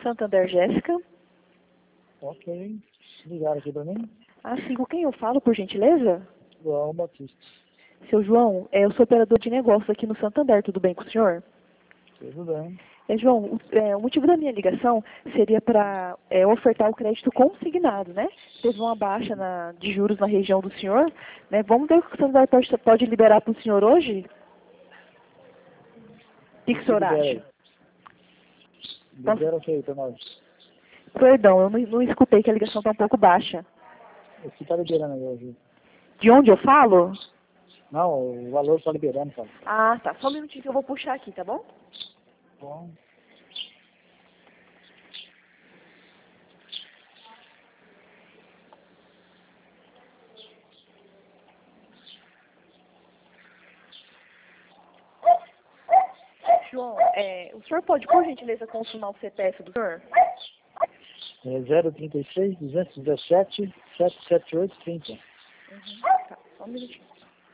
Santander, Jéssica. Ok. Ligaram aqui pra mim? Ah, sim, com quem eu falo, por gentileza? João Batista. Seu João, eu sou operador de negócios aqui no Santander, tudo bem com o senhor? Tudo bem. João, o motivo da minha ligação seria para ofertar o crédito consignado, né? Teve uma baixa de juros na região do senhor, né? Vamos ver o que o Santander pode liberar para o senhor hoje? O que o senhor Libera acha? aí. Libera o que aí pra nós? Perdão, eu não escutei que a ligação está um pouco baixa. O que tá liberando aí hoje? De onde eu falo? Não, o valor tá liberando, cara. Ah, tá. Só um minutinho que eu vou puxar aqui, tá bom? Bom. João, o senhor pode, por gentileza, confirmar o CPF do senhor? É 036 217 778 30. Tá, só um minutinho.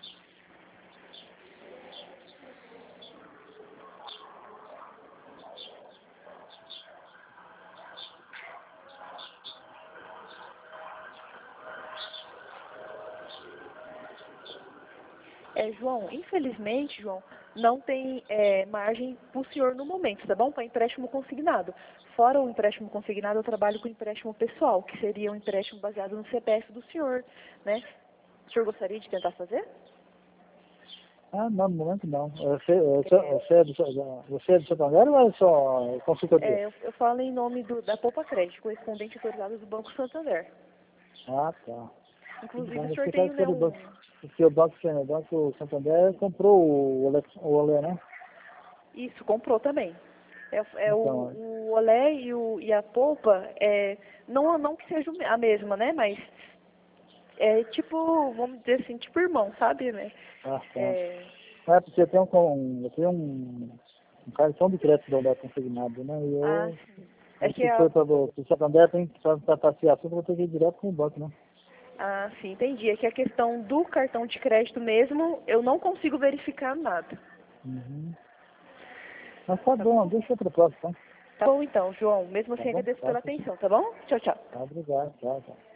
João, infelizmente, João, não tem margem para o senhor no momento, tá bom? Para empréstimo consignado. Fora o empréstimo consignado, eu trabalho com empréstimo pessoal, que seria um empréstimo baseado no CPF do senhor, né? O senhor gostaria de tentar fazer? Ah, não, no momento não. Você é do Santander ou é só consultoria? Eu falo em nome da Poupa Crédito, correspondente autorizado do Banco Santander. Ah, tá. Inclusive, Então, o senhor você tem sabe que né, o banco, porque o banco Santander comprou o Olé, né? Isso, comprou também. Então, O Olé e a Polpa, não que seja a mesma, né? Mas é tipo, vamos dizer assim, tipo irmão, sabe, né? tá. É, Porque eu tenho um cartão de crédito da Olé consignado, né? E sim. É que se for para o Santander, tem que tratar esse assunto, eu vou ter que ir direto com o banco, né? sim, entendi. É que a questão do cartão de crédito mesmo, eu não consigo verificar nada. Uhum. Mas tá bom, deixa outra próxima, então. Tá bom então, João. Mesmo Tá assim, bom? agradeço Tá, pela atenção, tá bom? Tchau, tchau. tá, obrigado. Tchau, tchau.